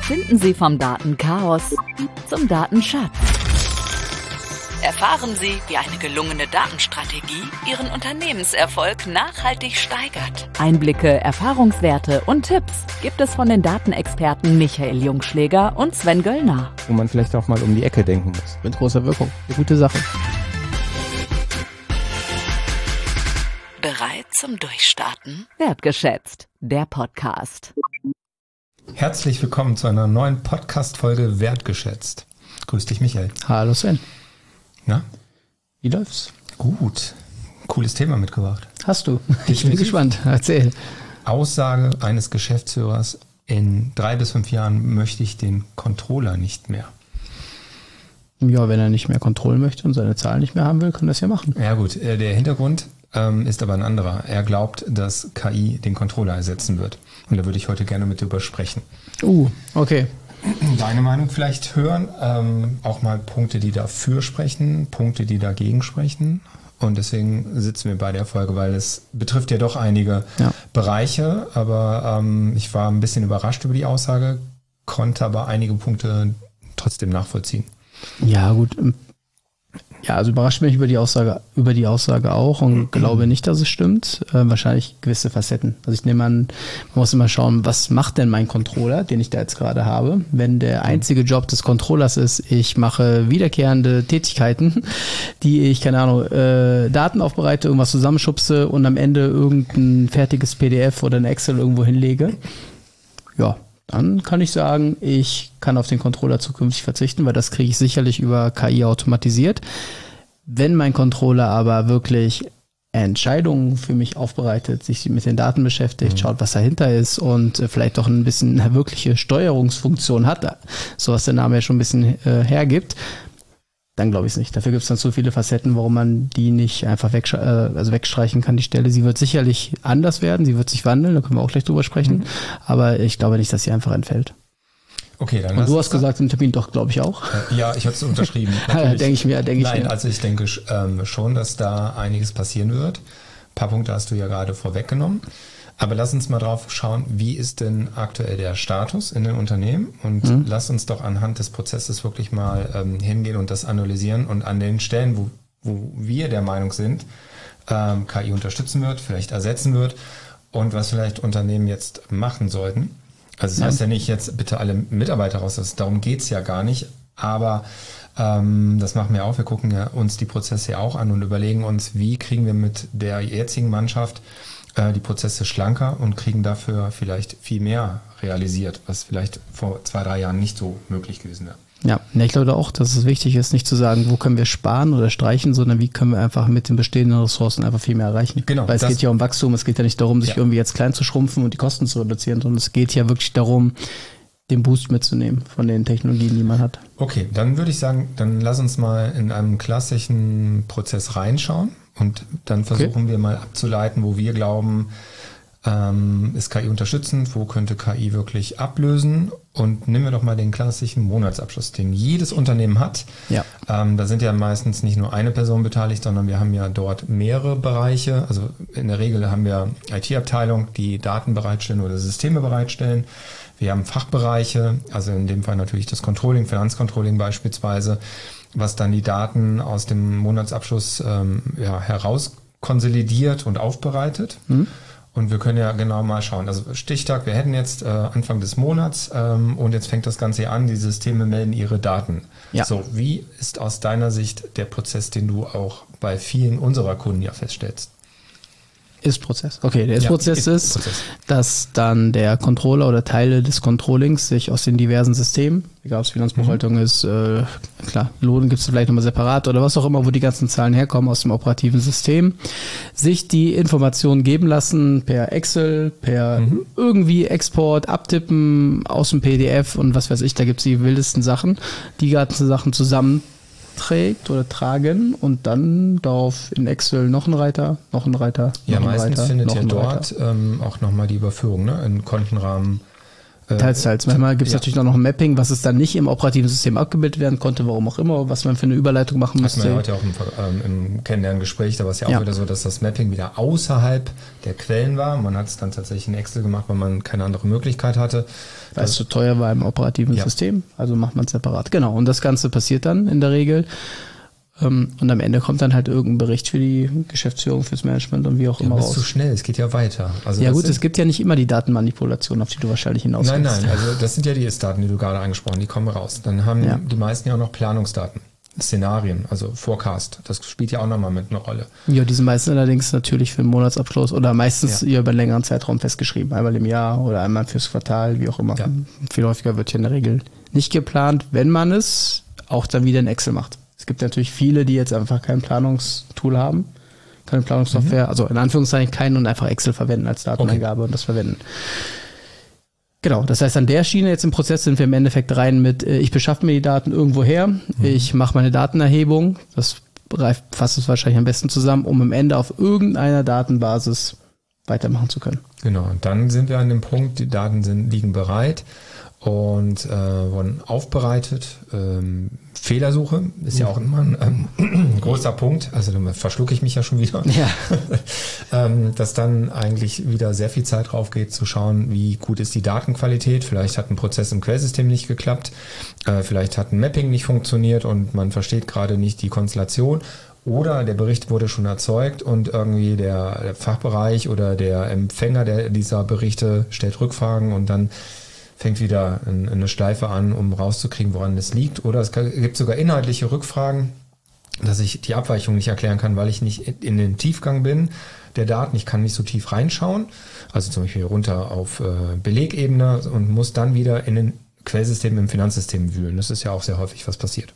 Finden Sie vom Datenchaos zum Datenschatz. Erfahren Sie, wie eine gelungene Datenstrategie Ihren Unternehmenserfolg nachhaltig steigert. Einblicke, Erfahrungswerte und Tipps gibt es von den Datenexperten Michael Jungschläger und Sven Göllner. Wo man vielleicht auch mal um die Ecke denken muss. Mit großer Wirkung. Eine gute Sache. Bereit zum Durchstarten? Wertgeschätzt, der Podcast. Herzlich willkommen zu einer neuen Podcast-Folge Wertgeschätzt. Grüß dich, Michael. Hallo Sven. Na? Wie läuft's? Gut. Cooles Thema mitgebracht. Hast du? Ich bin gespannt. Erzähl. Aussage eines Geschäftsführers: In 3 bis 5 Jahren möchte ich den Controller nicht mehr. Ja, wenn er nicht mehr Kontrollen möchte und seine Zahlen nicht mehr haben will, kann er das ja machen. Ja gut, der Hintergrund ist aber ein anderer. Er glaubt, dass KI den Controller ersetzen wird. Und da würde ich heute gerne mit drüber sprechen. Okay. Deine Meinung vielleicht hören, auch mal Punkte, die dafür sprechen, Punkte, die dagegen sprechen. Und deswegen sitzen wir bei der Folge, weil es betrifft ja doch einige Bereiche. Aber ich war ein bisschen überrascht über die Aussage, konnte aber einige Punkte trotzdem nachvollziehen. Ja, gut. Ja, also überrascht bin ich über die Aussage auch und glaube nicht, dass es stimmt. Wahrscheinlich gewisse Facetten. Also ich nehme an, man muss immer schauen, was macht denn mein Controller, den ich da jetzt gerade habe. Wenn der einzige Job des Controllers ist, ich mache wiederkehrende Tätigkeiten, die ich, keine Ahnung, Daten aufbereite, irgendwas zusammenschubse und am Ende irgendein fertiges PDF oder ein Excel irgendwo hinlege. Ja, dann kann ich sagen, ich kann auf den Controller zukünftig verzichten, weil das kriege ich sicherlich über KI automatisiert. Wenn mein Controller aber wirklich Entscheidungen für mich aufbereitet, sich mit den Daten beschäftigt, schaut, was dahinter ist und vielleicht doch ein bisschen eine wirkliche Steuerungsfunktion hat, so was der Name ja schon ein bisschen hergibt, dann glaube ich es nicht. Dafür gibt es dann so viele Facetten, warum man die nicht einfach wegstreichen kann, die Stelle. Sie wird sicherlich anders werden, sie wird sich wandeln, da können wir auch gleich drüber sprechen, aber ich glaube nicht, dass sie einfach entfällt. Okay, dann und du hast gesagt, im Termin doch, glaube ich auch. Ja, ich habe es unterschrieben. Denke ich mir. Also ich denke schon, dass da einiges passieren wird. Ein paar Punkte hast du ja gerade vorweggenommen. Aber lass uns mal drauf schauen, wie ist denn aktuell der Status in den Unternehmen und lass uns doch anhand des Prozesses wirklich mal hingehen und das analysieren und an den Stellen, wo wir der Meinung sind, KI unterstützen wird, vielleicht ersetzen wird und was vielleicht Unternehmen jetzt machen sollten. Also das heißt ja nicht jetzt bitte alle Mitarbeiter raus, darum geht's ja gar nicht, aber das machen wir auch, wir gucken ja uns die Prozesse ja auch an und überlegen uns, wie kriegen wir mit der jetzigen Mannschaft die Prozesse schlanker und kriegen dafür vielleicht viel mehr realisiert, was vielleicht vor 2-3 Jahren nicht so möglich gewesen wäre. Ja, ich glaube auch, dass es wichtig ist, nicht zu sagen, wo können wir sparen oder streichen, sondern wie können wir einfach mit den bestehenden Ressourcen einfach viel mehr erreichen. Genau. Weil es geht ja um Wachstum, es geht ja nicht darum, sich irgendwie jetzt klein zu schrumpfen und die Kosten zu reduzieren, sondern es geht ja wirklich darum, den Boost mitzunehmen von den Technologien, die man hat. Okay, dann würde ich sagen, dann lass uns mal in einem klassischen Prozess reinschauen und dann versuchen wir mal abzuleiten, wo wir glauben, ist KI unterstützend, wo könnte KI wirklich ablösen und nehmen wir doch mal den klassischen Monatsabschluss, den jedes Unternehmen hat. Ja. Da sind ja meistens nicht nur eine Person beteiligt, sondern wir haben ja dort mehrere Bereiche. Also in der Regel haben wir IT-Abteilung, die Daten bereitstellen oder Systeme bereitstellen. Wir haben Fachbereiche, also in dem Fall natürlich das Controlling, Finanzcontrolling beispielsweise, was dann die Daten aus dem Monatsabschluss herauskonsolidiert und aufbereitet. Und wir können ja genau mal schauen. Also Stichtag, wir hätten jetzt Anfang des Monats und jetzt fängt das Ganze an, die Systeme melden ihre Daten. Ja. So, wie ist aus deiner Sicht der Prozess, den du auch bei vielen unserer Kunden ja feststellst? Ist-Prozess. Okay, der Ist-Prozess ist, dass dann der Controller oder Teile des Controllings sich aus den diversen Systemen, egal ob es Finanzbuchhaltung ist, klar, Lohn gibt es vielleicht nochmal separat oder was auch immer, wo die ganzen Zahlen herkommen aus dem operativen System, sich die Informationen geben lassen per Excel, per irgendwie Export, abtippen aus dem PDF und was weiß ich, da gibt es die wildesten Sachen, die ganzen Sachen zusammen trägt oder tragen und dann darauf in Excel noch ein Reiter. Ja, meistens findet ihr dort auch nochmal die Überführung, ne? In Kontenrahmen, Teils. Manchmal gibt es natürlich noch ein Mapping, was es dann nicht im operativen System abgebildet werden konnte, warum auch immer, was man für eine Überleitung machen müsste. Hatten wir heute auch im Kennenlerngespräch, da war es ja auch wieder so, dass das Mapping wieder außerhalb der Quellen war. Man hat es dann tatsächlich in Excel gemacht, weil man keine andere Möglichkeit hatte. Weil es zu teuer war im operativen System, also macht man es separat. Genau, und das Ganze passiert dann in der Regel. Und am Ende kommt dann halt irgendein Bericht für die Geschäftsführung, fürs Management und wie auch immer raus. Das ist zu schnell, es geht ja weiter. Also ja gut, es gibt ja nicht immer die Datenmanipulation, auf die du wahrscheinlich hinaus willst. Nein, also das sind ja die Ist-Daten, die du gerade angesprochen hast, die kommen raus. Dann haben die meisten ja auch noch Planungsdaten, Szenarien, also Forecast. Das spielt ja auch nochmal mit einer Rolle. Ja, die sind meistens allerdings natürlich für den Monatsabschluss oder meistens über einen längeren Zeitraum festgeschrieben. Einmal im Jahr oder einmal fürs Quartal, wie auch immer. Ja. Viel häufiger wird ja in der Regel nicht geplant, wenn man es auch dann wieder in Excel macht. Es gibt natürlich viele, die jetzt einfach kein Planungstool haben, keine Planungssoftware, also in Anführungszeichen keinen und einfach Excel verwenden als Dateneingabe und das verwenden. Genau, das heißt, an der Schiene jetzt im Prozess sind wir im Endeffekt rein mit, ich beschaffe mir die Daten irgendwo her, ich mache meine Datenerhebung, das fasst es wahrscheinlich am besten zusammen, um am Ende auf irgendeiner Datenbasis weitermachen zu können. Genau, und dann sind wir an dem Punkt, die Daten liegen bereit und wurden aufbereitet. Fehlersuche ist ja auch immer ein großer Punkt, also da verschlucke ich mich ja schon wieder, dass dann eigentlich wieder sehr viel Zeit drauf geht, zu schauen, wie gut ist die Datenqualität, vielleicht hat ein Prozess im Quellsystem nicht geklappt, vielleicht hat ein Mapping nicht funktioniert und man versteht gerade nicht die Konstellation. Oder der Bericht wurde schon erzeugt und irgendwie der Fachbereich oder der Empfänger dieser Berichte stellt Rückfragen und dann fängt wieder eine Schleife an, um rauszukriegen, woran es liegt. Oder es gibt sogar inhaltliche Rückfragen, dass ich die Abweichung nicht erklären kann, weil ich nicht in den Tiefgang bin der Daten. Ich kann nicht so tief reinschauen, also zum Beispiel runter auf Belegebene und muss dann wieder in den Quellsystemen im Finanzsystem wühlen. Das ist ja auch sehr häufig, was passiert.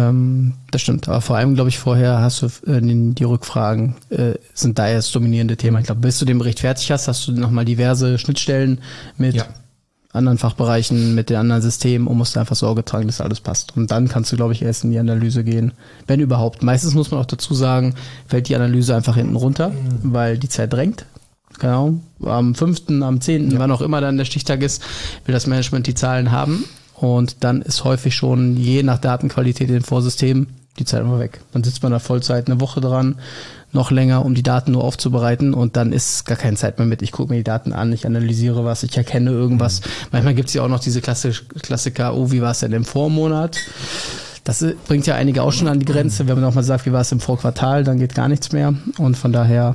Das stimmt, aber vor allem, glaube ich, vorher hast du die Rückfragen sind da ja das dominierende Thema. Ich glaube, bis du den Bericht fertig hast du nochmal diverse Schnittstellen mit anderen Fachbereichen, mit den anderen Systemen und musst einfach Sorge tragen, dass alles passt. Und dann kannst du, glaube ich, erst in die Analyse gehen, wenn überhaupt. Meistens muss man auch dazu sagen, fällt die Analyse einfach hinten runter, weil die Zeit drängt. Genau, am 5., am 10., wann auch immer dann der Stichtag ist, will das Management die Zahlen haben. Und dann ist häufig schon, je nach Datenqualität in den Vorsystemen, die Zeit immer weg. Dann sitzt man da Vollzeit eine Woche dran, noch länger, um die Daten nur aufzubereiten und dann ist gar keine Zeit mehr mit. Ich gucke mir die Daten an, ich analysiere was, ich erkenne irgendwas. Manchmal gibt es ja auch noch diese Klassiker, wie war es denn im Vormonat? Das bringt ja einige auch schon an die Grenze. Wenn man auch mal sagt, wie war es im Vorquartal, dann geht gar nichts mehr. Und von daher...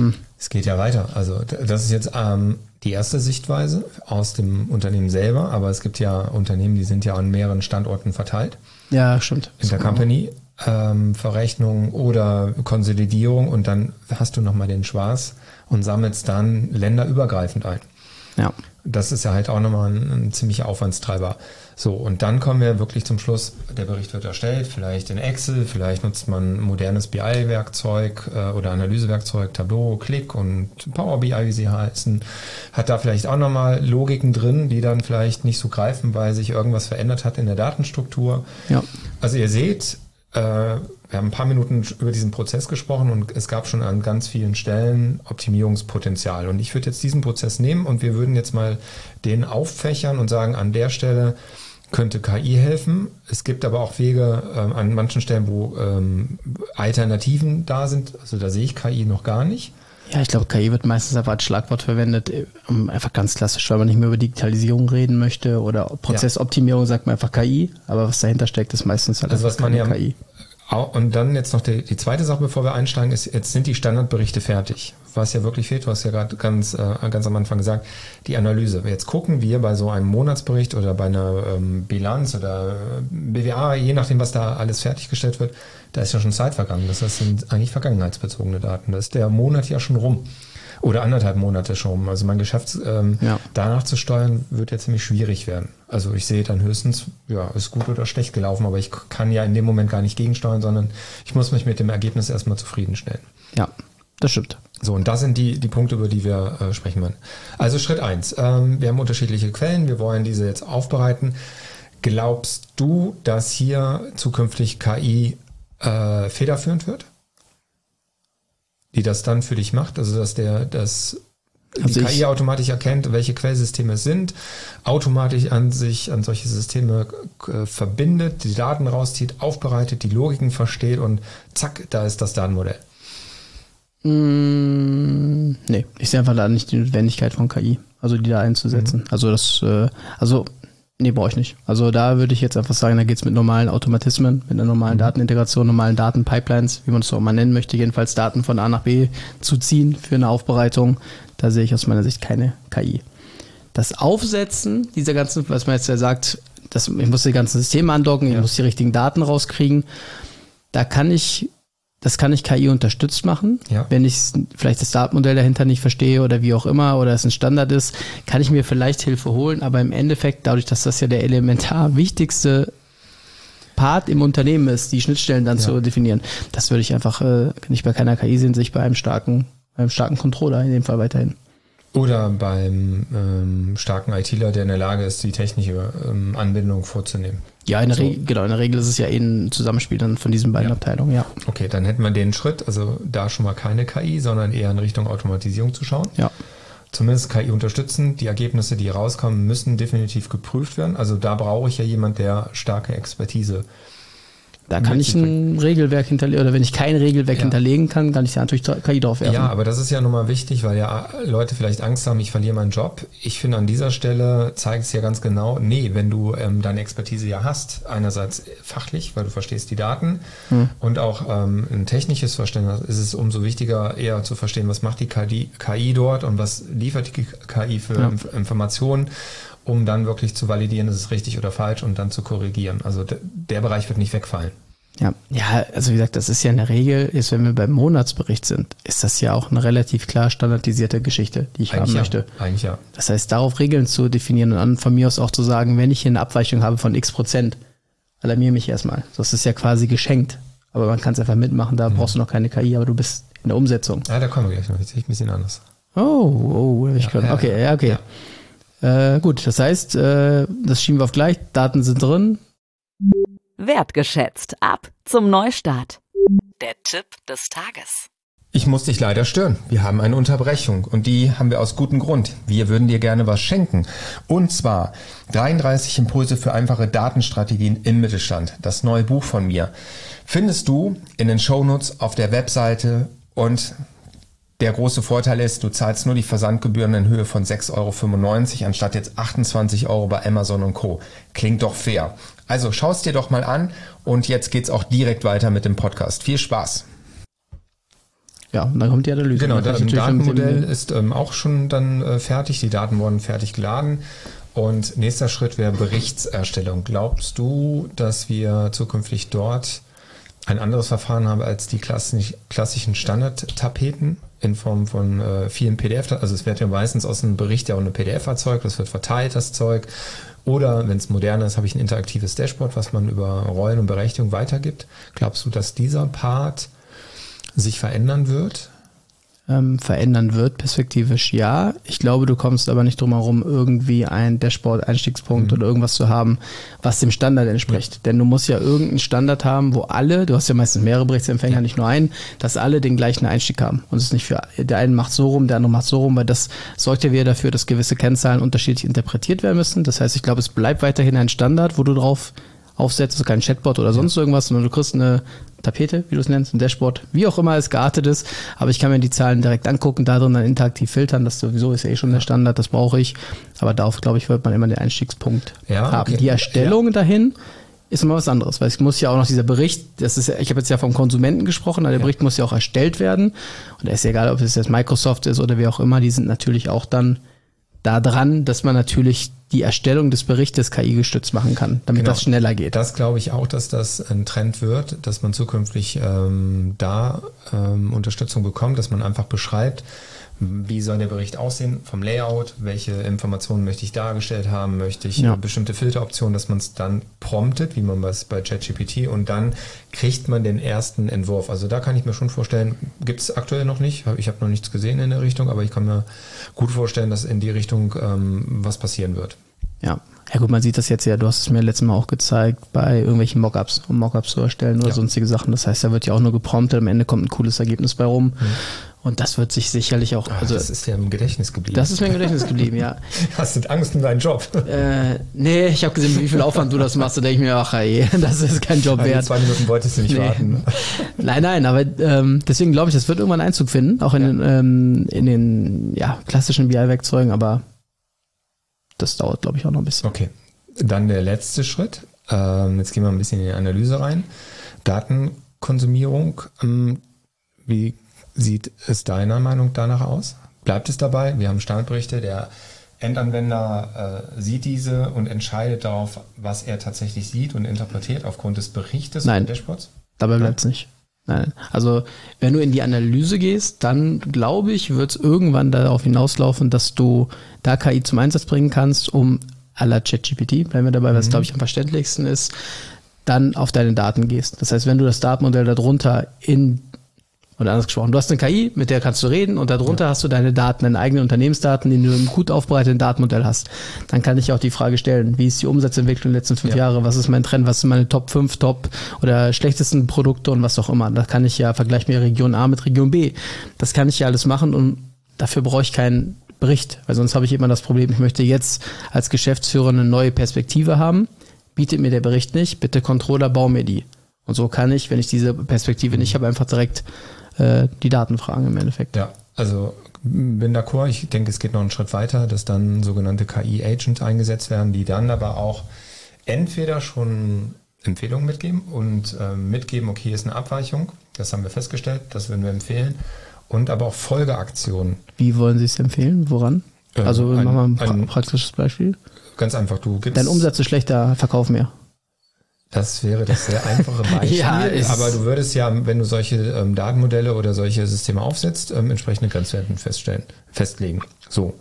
Es geht ja weiter. Also das ist jetzt die erste Sichtweise aus dem Unternehmen selber, aber es gibt ja Unternehmen, die sind ja an mehreren Standorten verteilt. Ja, stimmt. Intercompany, Verrechnung oder Konsolidierung und dann hast du nochmal den Spaß und sammelst dann länderübergreifend ein. Ja. Das ist ja halt auch nochmal ein ziemlicher Aufwandstreiber. So, und dann kommen wir wirklich zum Schluss, der Bericht wird erstellt, vielleicht in Excel, vielleicht nutzt man ein modernes BI-Werkzeug oder Analysewerkzeug, Tableau, Click und Power BI, wie sie heißen, hat da vielleicht auch nochmal Logiken drin, die dann vielleicht nicht so greifen, weil sich irgendwas verändert hat in der Datenstruktur. Ja. Also ihr seht, wir haben ein paar Minuten über diesen Prozess gesprochen und es gab schon an ganz vielen Stellen Optimierungspotenzial. Und ich würde jetzt diesen Prozess nehmen und wir würden jetzt mal den auffächern und sagen, an der Stelle könnte KI helfen. Es gibt aber auch Wege an manchen Stellen, wo Alternativen da sind. Also da sehe ich KI noch gar nicht. Ja, ich glaube, KI wird meistens einfach als Schlagwort verwendet, einfach ganz klassisch, weil man nicht mehr über Digitalisierung reden möchte oder Prozessoptimierung, sagt man einfach KI, aber was dahinter steckt, ist meistens halt also KI. Und dann jetzt noch die zweite Sache, bevor wir einsteigen, ist, jetzt sind die Standardberichte fertig. Was ja wirklich fehlt, du hast ja gerade ganz am Anfang gesagt, die Analyse. Jetzt gucken wir bei so einem Monatsbericht oder bei einer Bilanz oder BWA, je nachdem, was da alles fertiggestellt wird, da ist ja schon Zeit vergangen. Das sind eigentlich vergangenheitsbezogene Daten. Da ist der Monat ja schon rum. Oder 1,5 Monate schon. Also mein Geschäft danach zu steuern, wird ja ziemlich schwierig werden. Also ich sehe dann höchstens, ist gut oder schlecht gelaufen, aber ich kann ja in dem Moment gar nicht gegensteuern, sondern ich muss mich mit dem Ergebnis erstmal zufriedenstellen. Ja, das stimmt. So, und das sind die Punkte, über die wir sprechen wollen. Also Schritt 1. Wir haben unterschiedliche Quellen, wir wollen diese jetzt aufbereiten. Glaubst du, dass hier zukünftig KI federführend wird? Die das dann für dich macht, also dass die KI automatisch erkennt, welche Quellsysteme es sind, automatisch an solche Systeme verbindet, die Daten rauszieht, aufbereitet, die Logiken versteht und zack, da ist das Datenmodell. Nee, ich sehe einfach da nicht die Notwendigkeit von KI, also die da einzusetzen. Nee, brauche ich nicht. Also da würde ich jetzt einfach sagen, da geht es mit normalen Automatismen, mit einer normalen Datenintegration, normalen Datenpipelines, wie man es auch mal nennen möchte, jedenfalls Daten von A nach B zu ziehen für eine Aufbereitung. Da sehe ich aus meiner Sicht keine KI. Das Aufsetzen dieser ganzen, was man jetzt ja sagt, ich muss die ganzen Systeme andocken, ich muss die richtigen Daten rauskriegen, das kann ich KI unterstützt machen. Ja. Wenn ich vielleicht das Datenmodell dahinter nicht verstehe oder wie auch immer oder es ein Standard ist, kann ich mir vielleicht Hilfe holen, aber im Endeffekt, dadurch, dass das ja der elementar wichtigste Part im Unternehmen ist, die Schnittstellen dann zu definieren, das würde ich einfach nicht bei keiner KI sehen, sich bei einem starken Controller in dem Fall weiterhin. Oder beim starken ITler, der in der Lage ist, die technische Anbindung vorzunehmen. Ja, in der Regel ist es ja ein Zusammenspiel dann von diesen beiden Abteilungen, ja. Okay, dann hätten wir den Schritt, also da schon mal keine KI, sondern eher in Richtung Automatisierung zu schauen. Ja. Zumindest KI unterstützen. Die Ergebnisse, die rauskommen, müssen definitiv geprüft werden. Also da brauche ich ja jemand, der starke Expertise. Da kann ich ein Regelwerk hinterlegen, oder wenn ich kein Regelwerk hinterlegen kann ich da natürlich KI drauf werfen. Ja, aber das ist ja nochmal wichtig, weil ja Leute vielleicht Angst haben, ich verliere meinen Job. Ich finde, an dieser Stelle zeigt es ja ganz genau, nee, wenn du deine Expertise ja hast, einerseits fachlich, weil du verstehst die Daten und auch ein technisches Verständnis, ist es umso wichtiger, eher zu verstehen, was macht die KI dort und was liefert die KI für Informationen, um dann wirklich zu validieren, ist es richtig oder falsch und dann zu korrigieren. Also der Bereich wird nicht wegfallen. Ja, also wie gesagt, das ist ja in der Regel, wenn wir beim Monatsbericht sind, ist das ja auch eine relativ klar standardisierte Geschichte, die ich haben möchte. Eigentlich ja. Das heißt, darauf Regeln zu definieren und dann von mir aus auch zu sagen, wenn ich hier eine Abweichung habe von x%, alarmiere mich erstmal. Das ist ja quasi geschenkt. Aber man kann es einfach mitmachen, da brauchst du noch keine KI, aber du bist in der Umsetzung. Ja, da kommen wir gleich noch. Jetzt sehe ich ein bisschen anders. Okay. Ja. Gut, das heißt, das schieben wir auf gleich, Daten sind drin. Wertgeschätzt. Ab zum Neustart. Der Tipp des Tages. Ich muss dich leider stören. Wir haben eine Unterbrechung und die haben wir aus gutem Grund. Wir würden dir gerne was schenken. Und zwar 33 Impulse für einfache Datenstrategien im Mittelstand. Das neue Buch von mir. Findest du in den Shownotes auf der Webseite und der große Vorteil ist, du zahlst nur die Versandgebühren in Höhe von 6,95 € anstatt jetzt 28 € bei Amazon und Co. Klingt doch fair. Also schau es dir doch mal an und jetzt geht's auch direkt weiter mit dem Podcast. Viel Spaß! Ja, und dann kommt die Analyse. Genau, das Datenmodell ist auch schon dann fertig. Die Daten wurden fertig geladen. Und nächster Schritt wäre Berichtserstellung. Glaubst du, dass wir zukünftig dort ein anderes Verfahren haben als die klassischen Standardtapeten in Form von vielen PDF? Also es wird ja meistens aus einem Bericht ja auch eine PDF erzeugt, das wird verteilt, das Zeug. Oder wenn es moderner ist, habe ich ein interaktives Dashboard, was man über Rollen und Berechtigung weitergibt. Glaubst du, dass dieser Part sich verändern wird? Verändern wird, perspektivisch ja. Ich glaube, du kommst aber nicht drum herum, irgendwie ein Dashboard-Einstiegspunkt oder irgendwas zu haben, was dem Standard entspricht. Ja. Denn du musst ja irgendeinen Standard haben, wo alle, du hast ja meistens mehrere Berichtsempfänger, nicht nur einen, dass alle den gleichen Einstieg haben. Und es ist nicht für, der eine macht so rum, der andere macht so rum, weil das sorgt ja wieder dafür, dass gewisse Kennzahlen unterschiedlich interpretiert werden müssen. Das heißt, ich glaube, es bleibt weiterhin ein Standard, wo du drauf aufsetzt, also kein Chatbot oder sonst irgendwas, sondern du kriegst eine Tapete, wie du es nennst, ein Dashboard, wie auch immer es geartet ist, aber ich kann mir die Zahlen direkt angucken, da drin dann interaktiv filtern, das sowieso ist ja schon der Standard, das brauche ich, aber darauf, glaube ich, wird man immer den Einstiegspunkt haben. Die Erstellung dahin ist immer was anderes, weil es muss ja auch noch dieser Bericht, ich habe jetzt ja vom Konsumenten gesprochen, aber der Bericht muss ja auch erstellt werden und da ist ja egal, ob es jetzt Microsoft ist oder wie auch immer, die sind natürlich auch dann da dran, dass man natürlich die Erstellung des Berichtes KI-gestützt machen kann, damit das schneller geht. Das glaube ich auch, dass das ein Trend wird, dass man zukünftig Unterstützung bekommt, dass man einfach beschreibt, wie soll der Bericht aussehen vom Layout, welche Informationen möchte ich dargestellt haben, möchte ich bestimmte Filteroptionen, dass man es dann promptet, wie man es bei ChatGPT und dann kriegt man den ersten Entwurf. Also da kann ich mir schon vorstellen, gibt es aktuell noch nicht, ich habe noch nichts gesehen in der Richtung, aber ich kann mir gut vorstellen, dass in die Richtung was passieren wird. Ja gut, man sieht das jetzt ja, du hast es mir letztes Mal auch gezeigt, bei irgendwelchen Mockups, um Mockups zu erstellen oder sonstige Sachen. Das heißt, da wird ja auch nur gepromptet, am Ende kommt ein cooles Ergebnis bei rum. Und das wird sich sicherlich auch... Also das ist ja im Gedächtnis geblieben. Das ist mir im Gedächtnis geblieben, ja. Hast du Angst um deinen Job? Nee, ich habe gesehen, wie viel Aufwand du das machst. Da denke ich mir, ach ey, das ist kein Job wert. 2 Minuten wolltest du nicht warten. Nein, aber deswegen glaube ich, das wird irgendwann Einzug finden, auch in den klassischen BI-Werkzeugen, aber das dauert, glaube ich, auch noch ein bisschen. Okay, dann der letzte Schritt. Jetzt gehen wir ein bisschen in die Analyse rein. Datenkonsumierung, wie sieht es deiner Meinung danach aus? Bleibt es dabei? Wir haben Standardberichte, der Endanwender sieht diese und entscheidet darauf, was er tatsächlich sieht und interpretiert aufgrund des Berichtes oder Dashboards? Dabei bleibt es nicht. Nein. Also wenn du in die Analyse gehst, dann glaube ich, wird es irgendwann darauf hinauslaufen, dass du da KI zum Einsatz bringen kannst, um à la ChatGPT, bleiben wir dabei, was glaube ich am verständlichsten ist, dann auf deine Daten gehst. Das heißt, wenn du das Datenmodell darunter oder anders gesprochen, du hast eine KI, mit der kannst du reden und darunter hast du deine Daten, deine eigenen Unternehmensdaten, die du im gut aufbereiteten Datenmodell hast. Dann kann ich auch die Frage stellen, wie ist die Umsatzentwicklung in den letzten 5 Jahre, was ist mein Trend, was sind meine Top 5, Top oder schlechtesten Produkte und was auch immer. Da kann ich ja, vergleichen wir Region A mit Region B. Das kann ich ja alles machen und dafür brauche ich keinen Bericht, weil sonst habe ich immer das Problem, ich möchte jetzt als Geschäftsführer eine neue Perspektive haben, bietet mir der Bericht nicht, bitte Controller, bau mir die. Und so kann ich, wenn ich diese Perspektive nicht habe, einfach direkt die Daten fragen im Endeffekt. Ja, also bin d'accord. Ich denke, es geht noch einen Schritt weiter, dass dann sogenannte KI-Agent eingesetzt werden, die dann aber auch entweder schon Empfehlungen mitgeben und mitgeben, okay, ist eine Abweichung, das haben wir festgestellt, das würden wir empfehlen, und aber auch Folgeaktionen. Wie wollen Sie es empfehlen? Woran? Also machen wir ein praktisches Beispiel. Ganz einfach, du gibst... Dein Umsatz ist schlechter, verkauf mehr. Das wäre das sehr einfache Beispiel, aber du würdest ja, wenn du solche Datenmodelle oder solche Systeme aufsetzt, entsprechende Grenzwerte festlegen. So.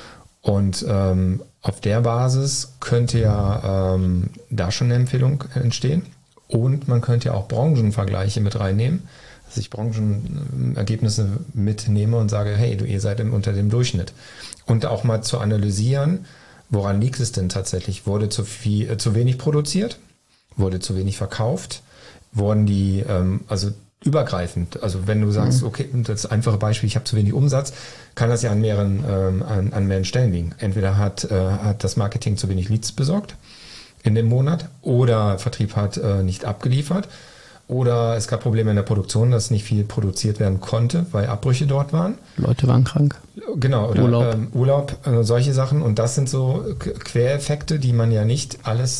Und auf der Basis könnte ja da schon eine Empfehlung entstehen. Und man könnte ja auch Branchenvergleiche mit reinnehmen, dass ich Branchenergebnisse mitnehme und sage, hey, ihr seid unter dem Durchschnitt. Und auch mal zu analysieren, woran liegt es denn tatsächlich? Wurde zu wenig produziert? Wurde zu wenig verkauft? Wurden die, also übergreifend, also wenn du sagst, okay, das einfache Beispiel, ich habe zu wenig Umsatz, kann das ja an mehreren Stellen liegen. Entweder hat das Marketing zu wenig Leads besorgt in dem Monat oder Vertrieb hat nicht abgeliefert oder es gab Probleme in der Produktion, dass nicht viel produziert werden konnte, weil Abbrüche dort waren. Leute waren krank. Genau, oder Urlaub, solche Sachen, und das sind so Quereffekte, die man ja nicht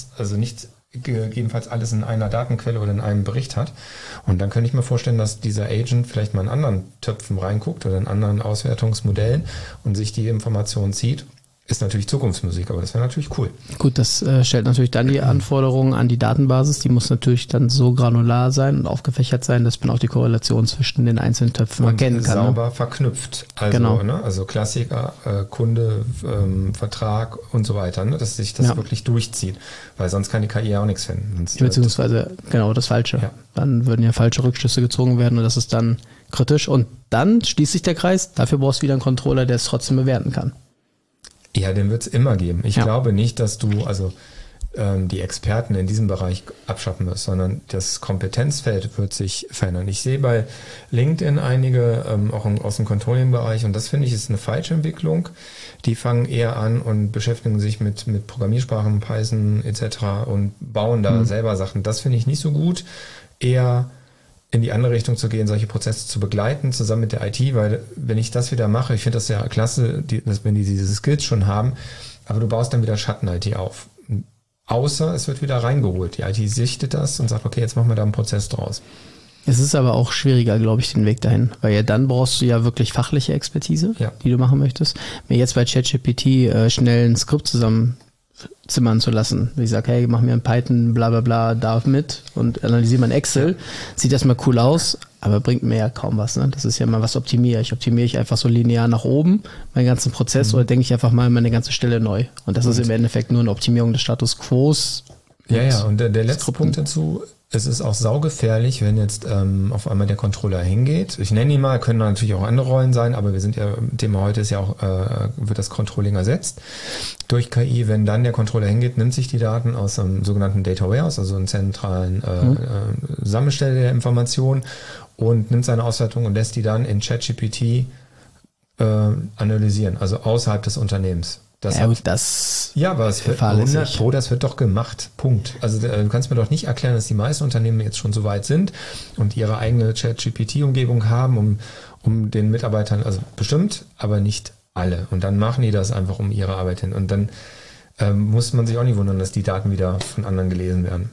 gegebenenfalls alles in einer Datenquelle oder in einem Bericht hat. Und dann könnte ich mir vorstellen, dass dieser Agent vielleicht mal in anderen Töpfen reinguckt oder in anderen Auswertungsmodellen und sich die Informationen zieht. Ist natürlich Zukunftsmusik, aber das wäre natürlich cool. Gut, das stellt natürlich dann die Anforderungen an die Datenbasis. Die muss natürlich dann so granular sein und aufgefächert sein, dass man auch die Korrelation zwischen den einzelnen Töpfen erkennen kann. Sauber verknüpft. Also, genau. Also Klassiker, Kunde, Vertrag und so weiter, ne? Dass sich das wirklich durchzieht. Weil sonst kann die KI ja auch nichts finden. Beziehungsweise genau das Falsche. Ja. Dann würden ja falsche Rückschlüsse gezogen werden und das ist dann kritisch. Und dann schließt sich der Kreis. Dafür brauchst du wieder einen Controller, der es trotzdem bewerten kann. Ja, den wird es immer geben. Ich glaube nicht, dass du die Experten in diesem Bereich abschaffen wirst, sondern das Kompetenzfeld wird sich verändern. Ich sehe bei LinkedIn einige, auch aus dem Controlling-Bereich, und das finde ich ist eine falsche Entwicklung. Die fangen eher an und beschäftigen sich mit Programmiersprachen, Python etc. und bauen da selber Sachen. Das finde ich nicht so gut. Eher in die andere Richtung zu gehen, solche Prozesse zu begleiten, zusammen mit der IT, weil wenn ich das wieder mache, ich finde das ja klasse, wenn die diese Skills schon haben, aber du baust dann wieder Schatten-IT auf. Außer es wird wieder reingeholt. Die IT sichtet das und sagt, okay, jetzt machen wir da einen Prozess draus. Es ist aber auch schwieriger, glaube ich, den Weg dahin, weil ja dann brauchst du ja wirklich fachliche Expertise, die du machen möchtest. Mir jetzt bei ChatGPT schnell ein Skript zusammenzimmern zu lassen. Ich sage, hey, mach mir ein Python, bla bla bla, da mit und analysiere mein Excel. Sieht erstmal cool aus, aber bringt mir ja kaum was. Ne? Das ist ja mal, was optimiere ich einfach so linear nach oben, meinen ganzen Prozess, oder denke ich einfach mal meine ganze Stelle neu. Und das ist im Endeffekt nur eine Optimierung des Status Quos. Ja, und der letzte Punkt dazu, es ist auch saugefährlich, wenn jetzt auf einmal der Controller hingeht. Ich nenne ihn mal, können natürlich auch andere Rollen sein, aber wir sind ja, Thema heute ist ja auch, wird das Controlling ersetzt durch KI. Wenn dann der Controller hingeht, nimmt sich die Daten aus einem sogenannten Data Warehouse, also einer zentralen Sammelstelle der Informationen, und nimmt seine Auswertung und lässt die dann in ChatGPT analysieren, also außerhalb des Unternehmens. Das aber es wird 100 Pro, das wird doch gemacht. Punkt. Also du kannst mir doch nicht erklären, dass die meisten Unternehmen jetzt schon so weit sind und ihre eigene ChatGPT-Umgebung haben, um den Mitarbeitern, also bestimmt, aber nicht alle. Und dann machen die das einfach um ihre Arbeit hin. Und dann muss man sich auch nicht wundern, dass die Daten wieder von anderen gelesen werden.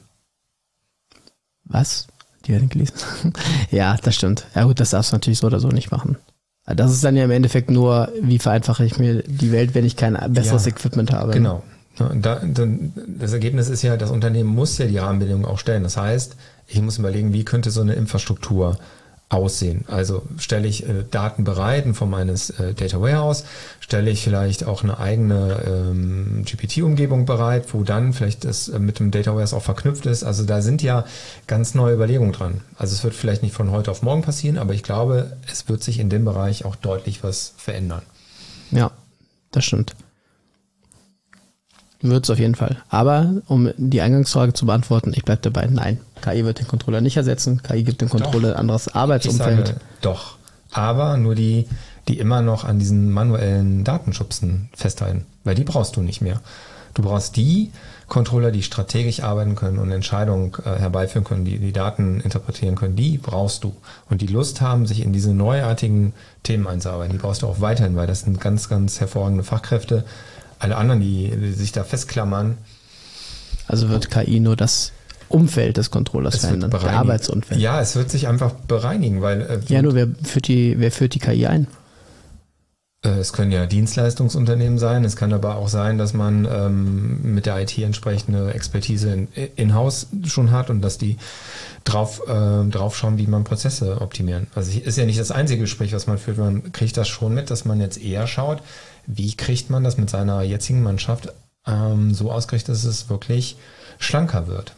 Was? Die werden gelesen? Ja, das stimmt. Ja gut, das darfst du natürlich so oder so nicht machen. Das ist dann ja im Endeffekt nur, wie vereinfache ich mir die Welt, wenn ich kein besseres Equipment habe. Genau. Das Ergebnis ist ja, das Unternehmen muss ja die Rahmenbedingungen auch stellen. Das heißt, ich muss überlegen, wie könnte so eine Infrastruktur aussehen. Also stelle ich Daten bereit in Form eines Data Warehouse, stelle ich vielleicht auch eine eigene GPT-Umgebung bereit, wo dann vielleicht das mit dem Data Warehouse auch verknüpft ist. Also da sind ja ganz neue Überlegungen dran. Also es wird vielleicht nicht von heute auf morgen passieren, aber ich glaube, es wird sich in dem Bereich auch deutlich was verändern. Ja, das stimmt. Wird es auf jeden Fall. Aber um die Eingangsfrage zu beantworten, ich bleibe dabei, nein. KI wird den Controller nicht ersetzen. KI gibt dem Controller ein anderes Arbeitsumfeld. Ich sage, doch. Aber nur die immer noch an diesen manuellen Datenschubsen festhalten. Weil die brauchst du nicht mehr. Du brauchst die Controller, die strategisch arbeiten können und Entscheidungen herbeiführen können, die Daten interpretieren können. Die brauchst du. Und die Lust haben, sich in diese neuartigen Themen einzuarbeiten. Die brauchst du auch weiterhin, weil das sind ganz, ganz hervorragende Fachkräfte. Alle anderen, die sich da festklammern. Also wird KI nur das Umfeld des Controllers verändern, der Arbeitsumfeld. Ja, es wird sich einfach bereinigen, weil... nur wer führt die KI ein? Es können ja Dienstleistungsunternehmen sein, es kann aber auch sein, dass man mit der IT entsprechende Expertise in-house schon hat und dass die drauf schauen, wie man Prozesse optimieren. Also ist ja nicht das einzige Gespräch, was man führt, man kriegt das schon mit, dass man jetzt eher schaut, wie kriegt man das mit seiner jetzigen Mannschaft so ausgerichtet, dass es wirklich schlanker wird.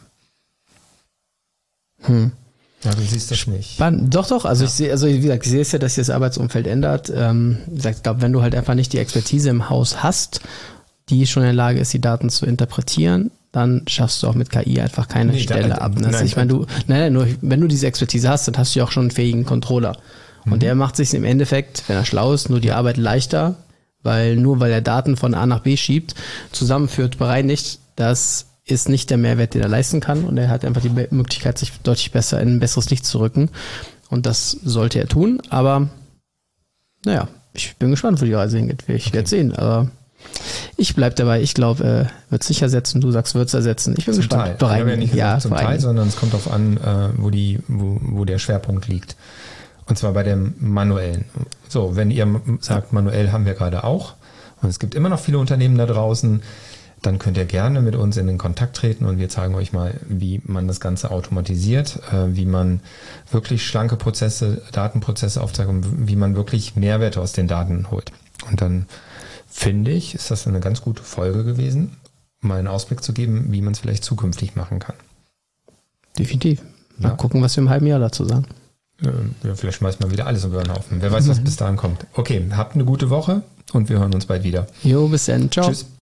Ja, du siehst das nicht. Doch. Also ich sehe, wie gesagt, ich sehe es ja, dass sich das Arbeitsumfeld ändert. Ich glaube, wenn du halt einfach nicht die Expertise im Haus hast, die schon in der Lage ist, die Daten zu interpretieren, dann schaffst du auch mit KI einfach keine Stelle ab. Ne? Ich meine, nur wenn du diese Expertise hast, dann hast du ja auch schon einen fähigen Controller. Und der macht sich im Endeffekt, wenn er schlau ist, nur die Arbeit leichter, weil er Daten von A nach B schiebt, zusammenführt, bereinigt, das ist nicht der Mehrwert, den er leisten kann, und er hat einfach die Möglichkeit, sich deutlich besser in ein besseres Licht zu rücken, und das sollte er tun, aber naja, ich bin gespannt, wo die Reise hingeht. Ich werde sehen, aber ich bleibe dabei. Ich glaube, wird es nicht ersetzen. Du sagst, wird es ersetzen. Ich bin gespannt. Zum Teil, sondern es kommt darauf an, wo der Schwerpunkt liegt. Und zwar bei dem manuellen. So, wenn ihr sagt, manuell haben wir gerade auch, und es gibt immer noch viele Unternehmen da draußen, dann könnt ihr gerne mit uns in den Kontakt treten und wir zeigen euch mal, wie man das Ganze automatisiert, wie man wirklich schlanke Prozesse, Datenprozesse aufzeigt und wie man wirklich Mehrwerte aus den Daten holt. Und dann finde ich, ist das eine ganz gute Folge gewesen, mal einen Ausblick zu geben, wie man es vielleicht zukünftig machen kann. Definitiv. Mal gucken, was wir im halben Jahr dazu sagen. Ja, vielleicht schmeißt man wieder alles über den Haufen. Wer weiß, was bis dahin kommt. Okay, habt eine gute Woche und wir hören uns bald wieder. Jo, bis dann. Ciao. Tschüss.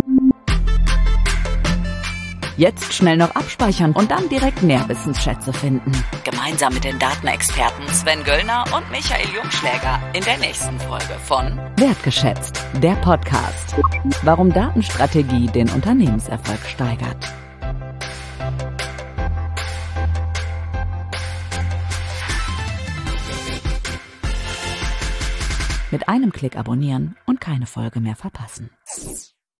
Jetzt schnell noch abspeichern und dann direkt Nährwissensschätze finden. Gemeinsam mit den Datenexperten Sven Göllner und Michael Jungschläger in der nächsten Folge von Wertgeschätzt, der Podcast. Warum Datenstrategie den Unternehmenserfolg steigert. Mit einem Klick abonnieren und keine Folge mehr verpassen.